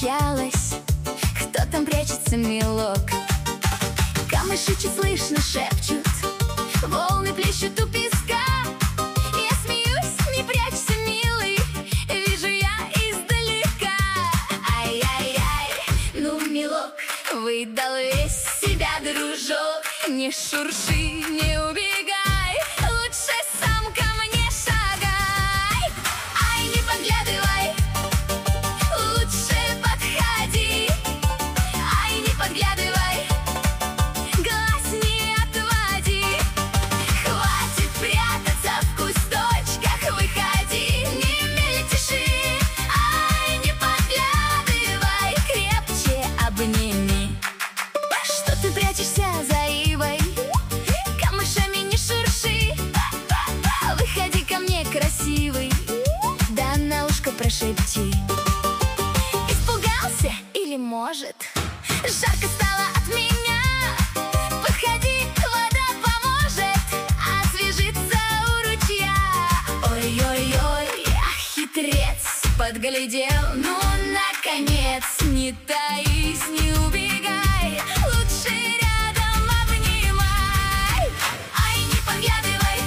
постучалась. Кто там прячется, милок? Камыши чуть слышно шепчут, волны плещут у песка. Я смеюсь, не прячься, милый, вижу я издалека. Ай-яй-яй, ну, милок, выдал весь себя, дружок. Не шурши, не убегай, лучше сам ко мне шагай. Ай, не подглядывай, лучше подходи. Ай, не подглядывай, глаз не отводи. Хватит прятаться в кусточках, выходи, не мельтеши. Ай, не подглядывай, крепче обними. Что ты прячешься за ивой? Камышами не шурши. Выходи ко мне, красивый, да на ушко прошепти. Испугался или может жарко стало от меня? Подходи, вода поможет освежиться у ручья. Ой-ой-ой, хитрец подглядел, ну, наконец. Не таись, не убегай, лучше рядом обнимай. Ай, не подглядывай,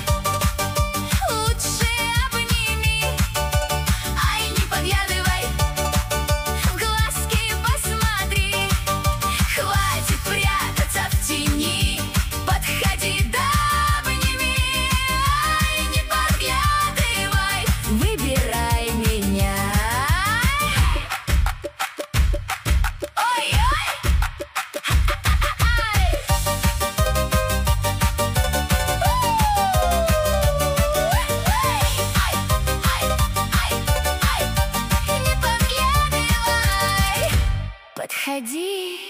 лучше обними. Ай, не подглядывай, в глазки посмотри. Хватит прятаться в тени, подходи, да обними. Ай, не подглядывай, выбирай меня. Подходи.